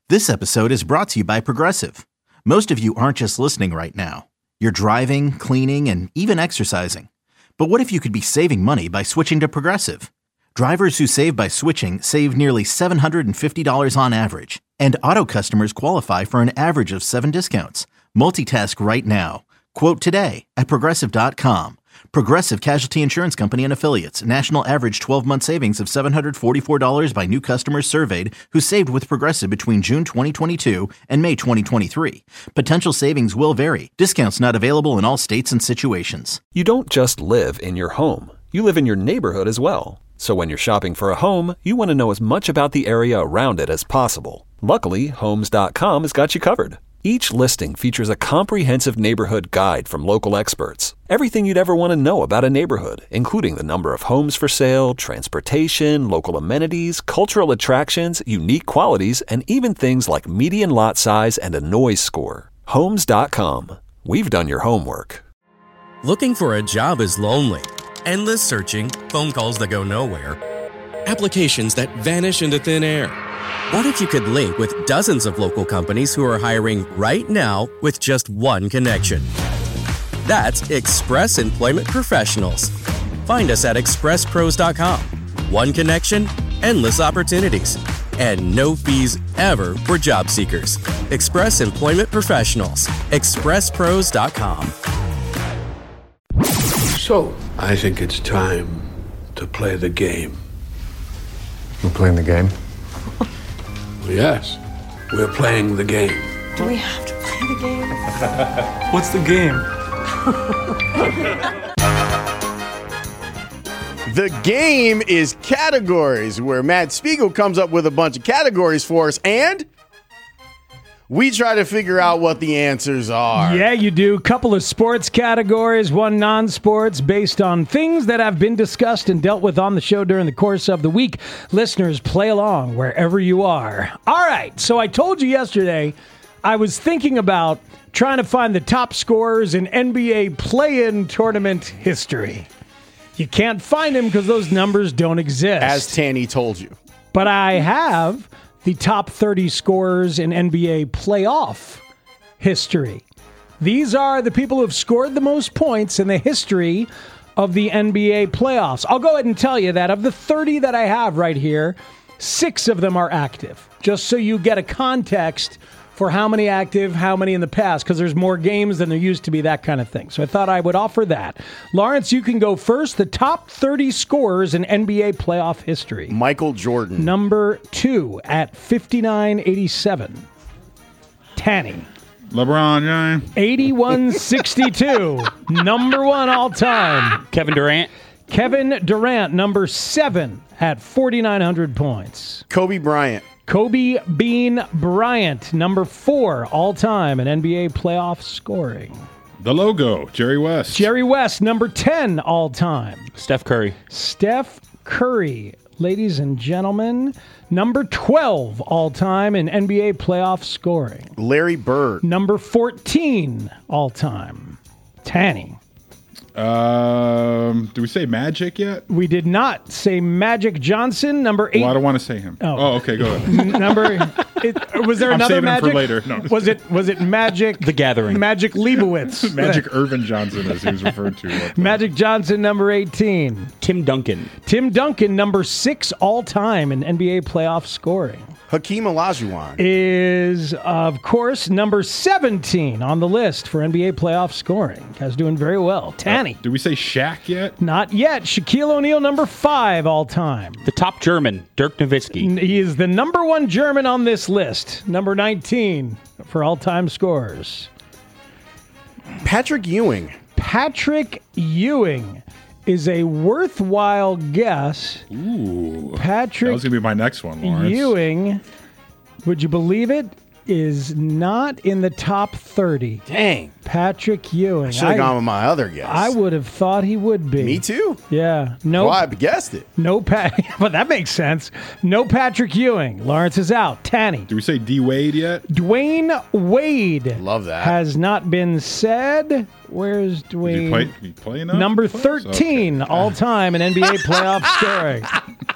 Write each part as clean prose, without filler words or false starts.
This episode is brought to you by Progressive. Most of you aren't just listening right now. You're driving, cleaning, and even exercising. But what if you could be saving money by switching to Progressive? Drivers who save by switching save nearly $750 on average. And auto customers qualify for an average of 7 discounts. Multitask right now. Quote today at Progressive.com. Progressive Casualty Insurance Company and Affiliates. National average 12-month savings of $744 by new customers surveyed who saved with Progressive between June 2022 and May 2023. Potential savings will vary. Discounts not available in all states and situations. You don't just live in your home. You live in your neighborhood as well. So when you're shopping for a home, you want to know as much about the area around it as possible. Luckily, Homes.com has got you covered. Each listing features a comprehensive neighborhood guide from local experts. Everything you'd ever want to know about a neighborhood, including the number of homes for sale, transportation, local amenities, cultural attractions, unique qualities, and even things like median lot size and a noise score. Homes.com. We've done your homework. Looking for a job is lonely. Endless searching, phone calls that go nowhere, applications that vanish into thin air. What if you could link with dozens of local companies who are hiring right now with just one connection? That's Express Employment Professionals. Find us at expresspros.com. One connection, endless opportunities, and no fees ever for job seekers. Express Employment Professionals. expresspros.com. So, I think it's time to play the game. We're playing the game? Yes, we're playing the game. Do we have to play the game? What's the game? The game is categories, where Matt Spiegel comes up with a bunch of categories for us, and we try to figure out what the answers are. Yeah, you do. Couple of sports categories, one non-sports, based on things that have been discussed and dealt with on the show during the course of the week. Listeners, play along wherever you are. All right, so I told you yesterday I was thinking about trying to find the top scorers in NBA play-in tournament history. You can't find them because those numbers don't exist. As Tanny told you. But I have the top 30 scorers in NBA playoff history. These are the people who have scored the most points in the history of the NBA playoffs. I'll go ahead and tell you that of the 30 that I have right here, 6 of them are active. Just so you get a context for how many active, how many in the past, because there's more games than there used to be, that kind of thing. So I thought I would offer that. Lawrence, you can go first. The top 30 scorers in NBA playoff history. Michael Jordan. Number 2 at 59.87. Tanny. LeBron James. 81.62. Number 1 all time. Kevin Durant. Kevin Durant, number 7 at 4,900 points. Kobe Bryant. Kobe Bean Bryant, number 4 all-time in NBA playoff scoring. The logo, Jerry West. Jerry West, number 10 all-time. Steph Curry. Steph Curry, ladies and gentlemen, number 12 all-time in NBA playoff scoring. Larry Bird. Number 14 all-time. Tanny. Do we say Magic yet? We did not say Magic Johnson, number 8. Well, I don't want to say him. Oh, okay, go ahead. Was there another Magic? I'm saving him for later. No, was it Magic? The Gathering. Magic Leibowitz. Magic Irvin Johnson, as he was referred to. Magic Johnson, number 18. Tim Duncan. Tim Duncan, number 6 all-time in NBA playoff scoring. Hakeem Olajuwon Is, of course, number 17 on the list for NBA playoff scoring. Guy's doing very well. Tanny. Do we say Shaq yet? Not yet. Shaquille O'Neal, number 5 all-time. The top German, Dirk Nowitzki. He is the number 1 German on this list. Number 19 for all-time scorers. Patrick Ewing. Patrick Ewing is a worthwhile guess. Ooh. Patrick That was going to be my next one, Lawrence. Ewing, would you believe it, is not in the top 30. Dang. Patrick Ewing. I should have gone with my other guess. I would have thought he would be. Me too. Yeah. No. Well, I guessed it. No Well, that makes sense. No Patrick Ewing. Lawrence is out. Tanny. Do we say D. Wade yet? Dwayne Wade. Love that. Has not been said. Where's Dwayne? Did he play enough? Number 13 all time in NBA playoff scoring.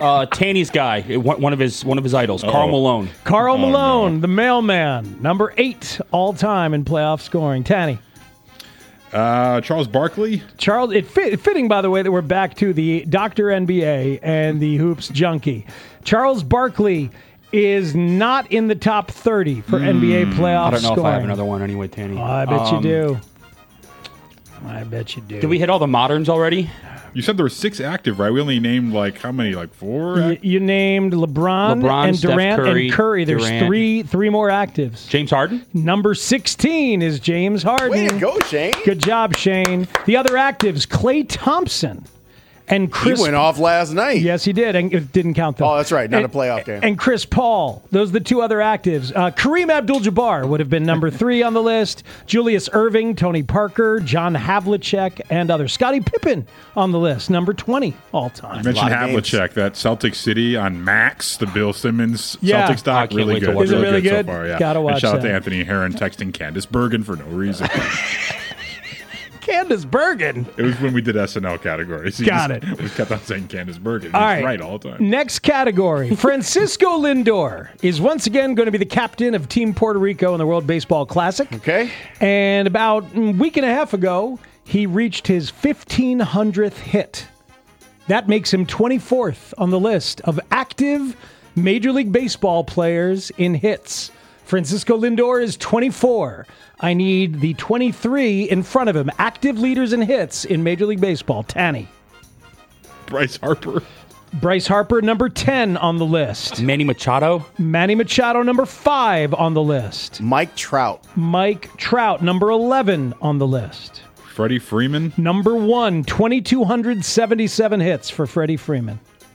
Tanny's guy, one of his idols, Karl Malone. Karl Malone, the mailman, number 8 all time in playoff scoring. Tanny. Charles Barkley. Fitting, by the way, that we're back to the Dr. NBA and the Hoops junkie. Charles Barkley is not in the top 30 for NBA playoff scoring. I don't know if I have another one anyway, Tanny. Oh, I bet you do. I bet you do. Did we hit all the moderns already? You said there were 6 active, right? We only named how many? 4? You named LeBron and Steph Durant and Curry. There's Durant. three more actives. James Harden? Number 16 is James Harden. Way to go, Shane. Good job, Shane. The other actives, Klay Thompson and Chris. He went off last night. Yes, he did. And it didn't count, though. Oh, that's right. Not a playoff game. And Chris Paul. Those are the 2 other actives. Kareem Abdul-Jabbar would have been number 3 on the list. Julius Erving, Tony Parker, John Havlicek, and others. Scottie Pippen on the list, number 20 all time. You mentioned Havlicek, that Celtic City on Max, the Bill Simmons Celtics doc. Really good. Is it really good? So far, yeah. Gotta watch and shout out that. to Anthony Herron texting Candace Bergen for no reason. Candace Bergen. It was when we did SNL categories. Got it. We kept on saying Candace Bergen. He's All right. right all the time. Next category. Francisco Lindor is once again going to be the captain of Team Puerto Rico in the World Baseball Classic. Okay. And about a week and a half ago, he reached his 1,500th hit. That makes him 24th on the list of active Major League Baseball players in hits. Francisco Lindor is 24. I need the 23 in front of him. Active leaders in hits in Major League Baseball. Tanny. Bryce Harper. Bryce Harper, number 10 on the list. Manny Machado. Manny Machado, number 5 on the list. Mike Trout. Mike Trout, number 11 on the list. Freddie Freeman. Number 1, 2,277 hits for Freddie Freeman.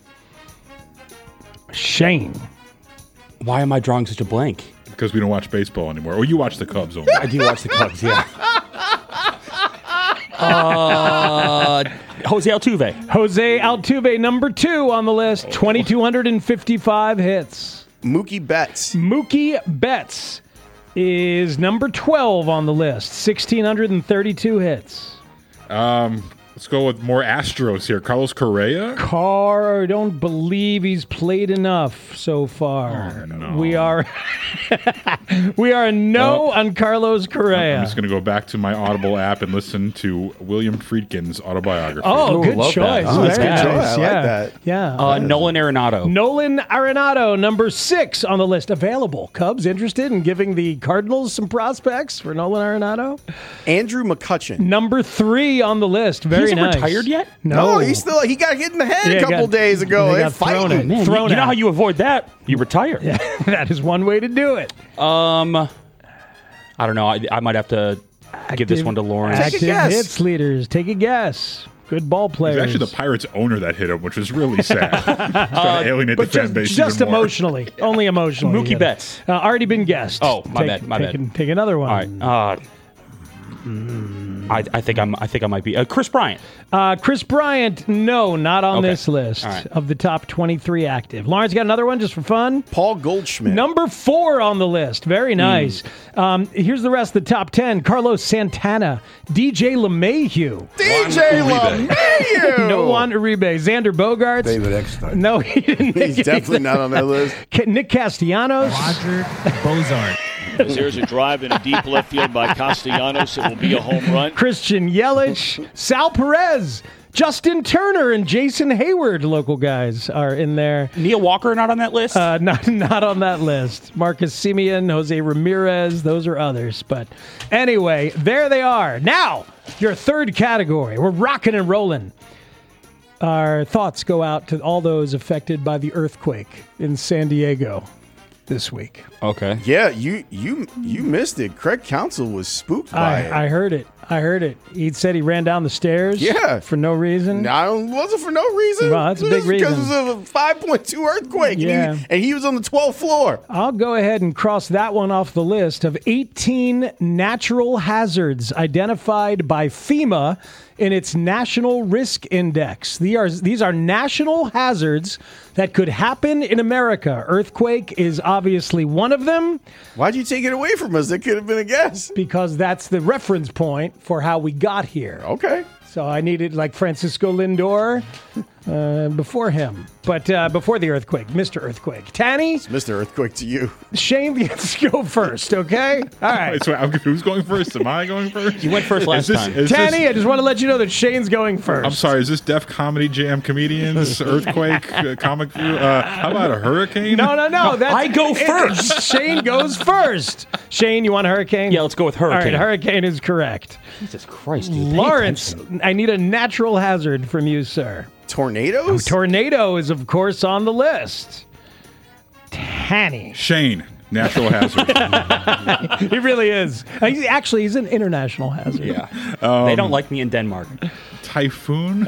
Shane. Why am I drawing such a blank? Because we don't watch baseball anymore. Oh, you watch the Cubs only. I do watch the Cubs, yeah. Jose Altuve. Jose Altuve, number 2 on the list. 2,255 hits. Mookie Betts. Mookie Betts is number 12 on the list. 1,632 hits. Let's go with more Astros here. Carlos Correa. I don't believe he's played enough so far. Oh, no. We are on Carlos Correa. I'm just going to go back to my Audible app and listen to William Friedkin's autobiography. Oh, good love choice. that. Oh, that's Very good choice. nice. I like that. Yeah. Nolan Arenado. Nolan Arenado, number 6 on the list. Available. Cubs interested in giving the Cardinals some prospects for Nolan Arenado? Andrew McCutchen. Number 3 on the list. Very He's nice. retired yet? No, he got hit in the head a couple days ago. They They're got thrown fighting. at. Man, Thrown you know at. how you avoid that? You retire. Yeah, that is one way to do it. I don't know. I might have to give this one to Lawrence. Take a Active guess. hits leaders. Take a guess. Good ball It players. was actually the Pirates owner that hit him, which was really sad. He's trying to alienate the But fan base just even more. emotionally. Only emotionally. Mookie yeah. Betts. Already been guessed. Oh, my bad. Take another one. All right. I think I might be Chris Bryant. Chris Bryant, no, not on Okay. this list All right. of the top 23 active. Lawrence got another one just for fun. Paul Goldschmidt. Number 4 on the list. Very nice. Here's the rest of the top 10. Carlos Santana, DJ LeMahieu. DJ LeMahieu. No Juan Uribe. Xander Bogaerts. David Eckstein. No, he didn't. He's definitely not on that list. Nick Castellanos. Roger Bozart. As there's a drive in a deep left field by Castellanos. It will be a home run. Christian Yelich. Sal Perez. Justin Turner and Jason Hayward, local guys, are in there. Neil Walker not on that list? Not on that list. Marcus Semien, Jose Ramirez, those are others. But anyway, there they are. Now, your third category. We're rocking and rolling. Our thoughts go out to all those affected by the earthquake in San Diego this week. Okay. Yeah, you missed it. Craig Counsell was spooked by it. I heard it. He said he ran down the stairs. Yeah. For no reason. No, it wasn't for no reason. Well, that's a big reason. Because it was a 5.2 earthquake. Yeah. And he was on the 12th floor. I'll go ahead and cross that one off the list of 18 natural hazards identified by FEMA in its National Risk Index. These are national hazards that could happen in America. Earthquake is obviously one of them. Why'd you take it away from us? That could have been a guess. Because that's the reference point for how we got here. Okay. So I needed like Francisco Lindor. before him. But before the earthquake, Mr. Earthquake. Tanny? It's Mr. Earthquake to you. Shane gets to go first, okay? All right. Wait, so who's going first? Am I going first? You went first last time. Tanny, I just want to let you know that Shane's going first. I'm sorry, is this Def Comedy Jam Comedians, Earthquake, Comic View? How about a hurricane? No. I go first. Shane goes first. Shane, you want a hurricane? Yeah, let's go with hurricane. All right, hurricane is correct. Jesus Christ, dude. Lawrence, I need a natural hazard from you, sir. Tornadoes? Tornado is, of course, on the list. Tanny. Shane, natural hazard. He really is. He's an international hazard. Yeah. They don't like me in Denmark. Typhoon?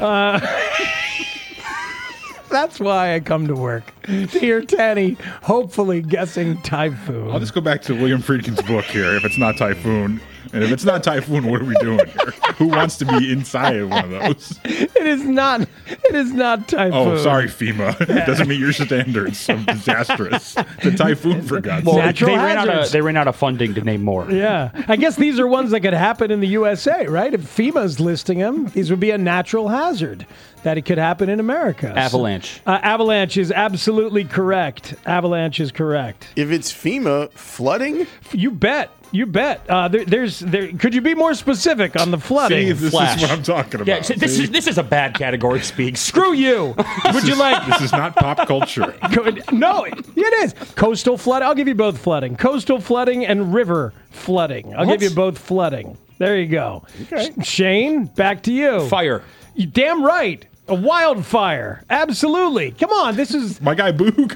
That's why I come to work. To hear Tanny hopefully guessing typhoon. I'll just go back to William Friedkin's book here, if it's not typhoon. And if it's not typhoon, what are we doing here? Who wants to be inside of one of those? It is not typhoon. Oh, sorry, FEMA. It doesn't meet your standards of disastrous. The typhoon, for God's sake. They ran out of funding to name more. Yeah. I guess these are ones that could happen in the USA, right? If FEMA's listing them, these would be a natural hazard that it could happen in America. Avalanche. Avalanche is absolutely correct. Avalanche is correct. If it's FEMA, flooding? You bet. Could you be more specific on the flooding? See, this Flash. is what I'm talking about. Yeah, this is a bad category, Speaks. Screw you. Would you like... This is not pop culture. No, it is. Coastal flooding. I'll give you both flooding. Coastal flooding and river flooding. I'll give you both flooding. There you go. Okay. Shane, back to you. Fire. You damn right. A wildfire. Absolutely. Come on, this is... My guy Boog.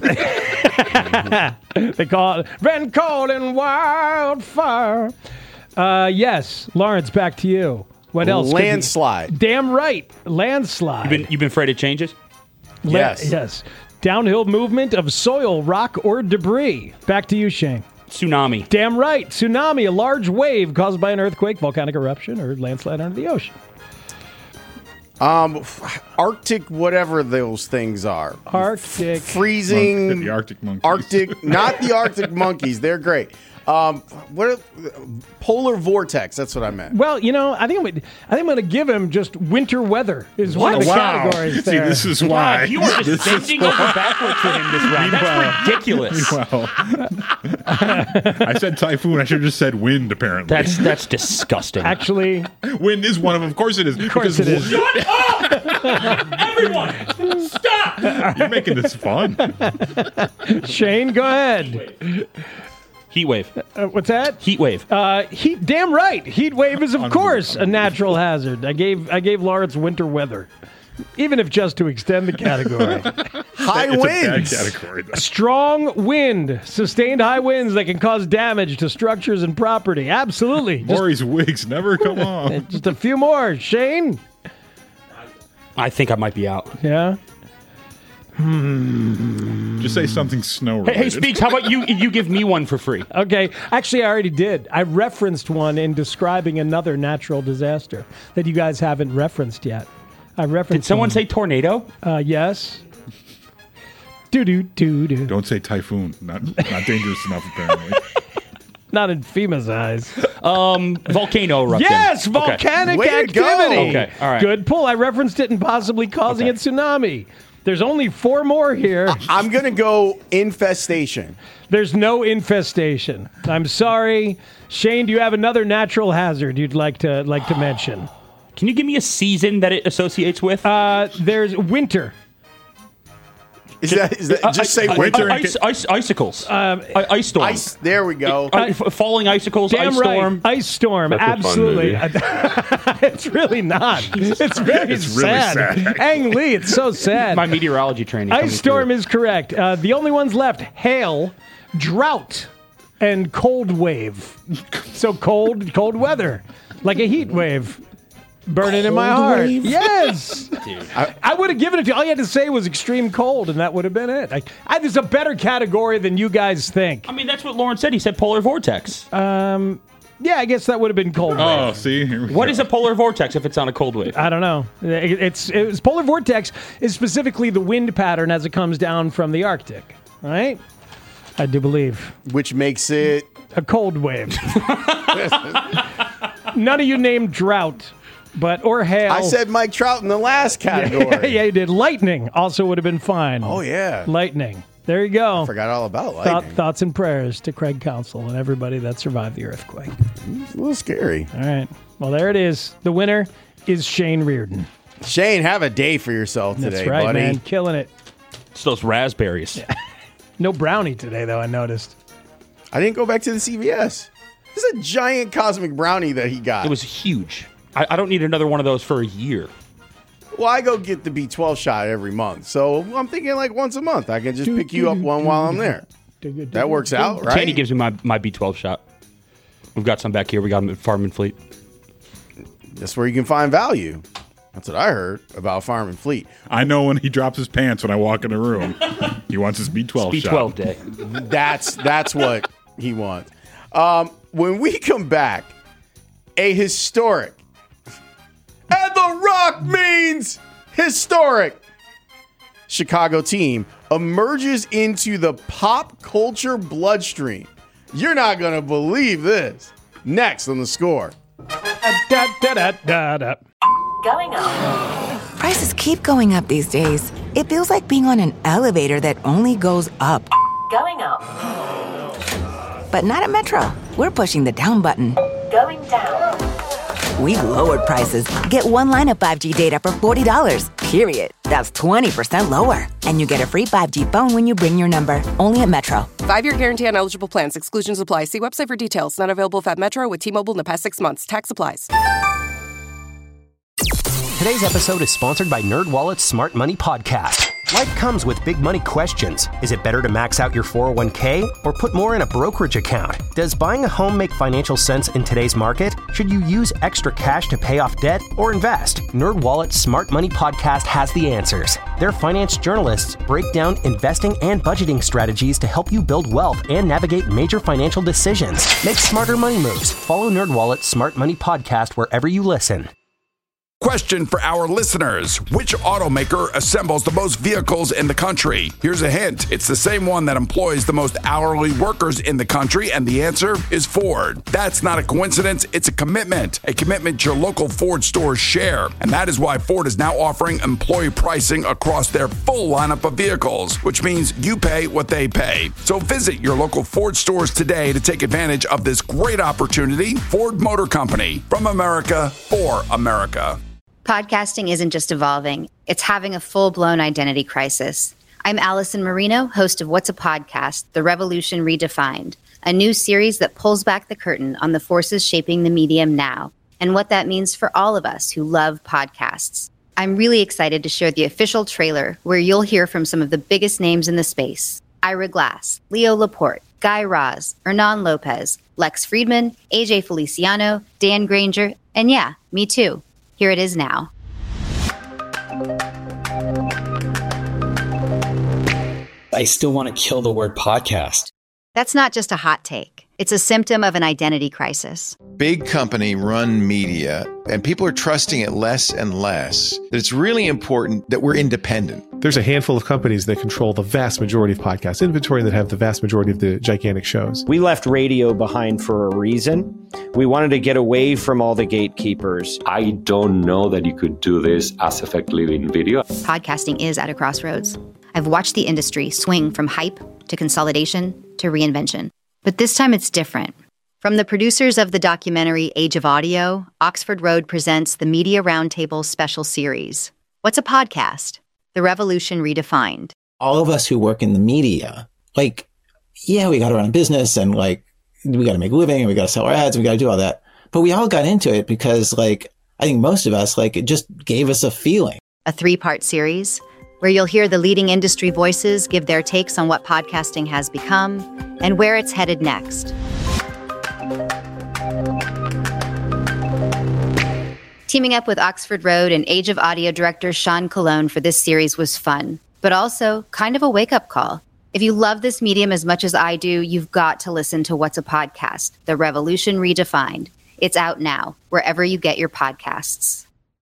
They call it... Been calling wildfire. Yes. Lawrence, back to you. What else? Landslide. Damn right. Landslide. You've been afraid of changes? Yes. Yes. Downhill movement of soil, rock, or debris. Back to you, Shane. Tsunami. Damn right. Tsunami, a large wave caused by an earthquake, volcanic eruption, or landslide under the ocean. Arctic, whatever those things are. Arctic. Freezing. The Arctic monkeys. Arctic, not the Arctic monkeys. They're great. Polar vortex. That's what I meant. Well, I think I'm going to give him just winter weather is one of the categories there. See, this is why. God, you are just bending over backwards for him this round. That's ridiculous. Well, I said typhoon. I should have just said wind, apparently. That's disgusting. Actually, wind is one of them. Of course it is. Of course it is. Shut up! Everyone, stop! You're making this fun. Shane, go ahead. Heat wave. What's that? Heat wave. Heat. Damn right. Heat wave is, of course, a natural hazard. I gave Lawrence winter weather, even if just to extend the category. High winds. A bad category, though. Strong wind, sustained high winds that can cause damage to structures and property. Absolutely. Maury's wigs never come off. Just a few more. Shane? I think I might be out. Yeah? Just say something snow related. Hey, Speaks, how about you give me one for free? Okay. Actually, I already did. I referenced one in describing another natural disaster that you guys haven't referenced yet. I referenced. Did someone say tornado? Yes. Do-do-do-do. Don't say typhoon. Not dangerous enough, apparently. Not in FEMA's eyes. Volcano eruption. Yes, volcanic Way to activity. go. Okay, all right. Good pull. I referenced it and possibly causing a tsunami. There's only 4 more here. I'm going to go infestation. There's no infestation. I'm sorry. Shane, do you have another natural hazard you'd like to mention? Can you give me a season that it associates with? There's winter. Is that just say winter? Icicles. Ice storm. Ice. There we go. Falling icicles. Damn ice right. storm. Ice storm. That's a fun Absolutely. movie. It's really not. It's very It's really sad. Ang Lee, it's so sad. My meteorology training. Ice storm is correct. The only ones left: hail, drought, and cold wave. So cold weather, like a heat wave. Burning in my heart. Wave? Yes. Dude. I would have given it to you. All you had to say was extreme cold, and that would have been it. There's a better category than you guys think. I mean, that's what Lawrence said. He said polar vortex. Yeah, I guess that would have been cold wave. Oh, see? Here we What go. is a polar vortex if it's on a cold wave? I don't know. It's polar vortex is specifically the wind pattern as it comes down from the Arctic, right? I do believe. Which makes it A cold wave. None of you named drought. or hail. I said Mike Trout in the last category. Yeah, you did. Lightning also would have been fine. Oh, yeah. Lightning. There you go. I forgot all about lightning. Thoughts and prayers to Craig Counsell and everybody that survived the earthquake. It's a little scary. All right. Well, there it is. The winner is Shane Reardon. Shane, have a day for yourself today, That's right, buddy. man. Killing it. It's those raspberries. Yeah. No brownie today, though, I noticed. I didn't go back to the CVS. This is a giant cosmic brownie that he got. It was huge. I don't need another one of those for a year. Well, I go get the B12 shot every month. So I'm thinking like once a month. I can just pick you up one while I'm there. That works out, right? Tandy gives me my B12 shot. We've got some back here. We got them at Farm and Fleet. That's where you can find value. That's what I heard about Farm and Fleet. I know when he drops his pants when I walk in the room. He wants his B12 shot. B12 day. That's what he wants. When we come back, a historic, and The Rock means historic, Chicago team emerges into the pop culture bloodstream. You're not going to believe this. Next on The Score. Going up. Prices keep going up these days. It feels like being on an elevator that only goes up. Going up. But not at Metro. We're pushing the down button. Going down. We've lowered prices. Get one line of 5G data for $40, period. That's 20% lower. And you get a free 5G phone when you bring your number. Only at Metro. 5-year guarantee on eligible plans. Exclusions apply. See website for details. Not available at Metro with T-Mobile in the past 6 months. Tax applies. Today's episode is sponsored by NerdWallet's Smart Money Podcast. Life comes with big money questions. Is it better to max out your 401k or put more in a brokerage account? Does buying a home make financial sense in today's market? Should you use extra cash to pay off debt or invest? NerdWallet's Smart Money Podcast has the answers. Their finance journalists break down investing and budgeting strategies to help you build wealth and navigate major financial decisions. Make smarter money moves. Follow NerdWallet's Smart Money Podcast wherever you listen. Question for our listeners. Which automaker assembles the most vehicles in the country? Here's a hint. It's the same one that employs the most hourly workers in the country, and the answer is Ford. That's not a coincidence. It's a commitment your local Ford stores share. And that is why Ford is now offering employee pricing across their full lineup of vehicles, which means you pay what they pay. So visit your local Ford stores today to take advantage of this great opportunity. Ford Motor Company, from America for America. Podcasting isn't just evolving, it's having a full-blown identity crisis. I'm Allison Marino, host of What's a Podcast? The Revolution Redefined, a new series that pulls back the curtain on the forces shaping the medium now and what that means for all of us who love podcasts. I'm really excited to share the official trailer where you'll hear from some of the biggest names in the space. Ira Glass, Leo Laporte, Guy Raz, Hernan Lopez, Lex Friedman, AJ Feliciano, Dan Granger, and yeah, me too. Here it is now. I still want to kill the word podcast. That's not just a hot take. It's a symptom of an identity crisis. Big company run media, and people are trusting it less and less. That it's really important that we're independent. There's a handful of companies that control the vast majority of podcast inventory and that have the vast majority of the gigantic shows. We left radio behind for a reason. We wanted to get away from all the gatekeepers. I don't know that you could do this as effectively in video. Podcasting is at a crossroads. I've watched the industry swing from hype to consolidation to reinvention. But this time it's different. From the producers of the documentary Age of Audio, Oxford Road presents the Media Roundtable special series. What's a podcast? The Revolution Redefined. All of us who work in the media, we got to run a business and we got to make a living and we got to sell our ads and we got to do all that. But we all got into it because I think most of us, it just gave us a feeling. A 3-part series where you'll hear the leading industry voices give their takes on what podcasting has become and where it's headed next. Teaming up with Oxford Road and Age of Audio director Sean Colon for this series was fun, but also kind of a wake-up call. If you love this medium as much as I do, you've got to listen to What's a Podcast? The Revolution Redefined. It's out now, wherever you get your podcasts.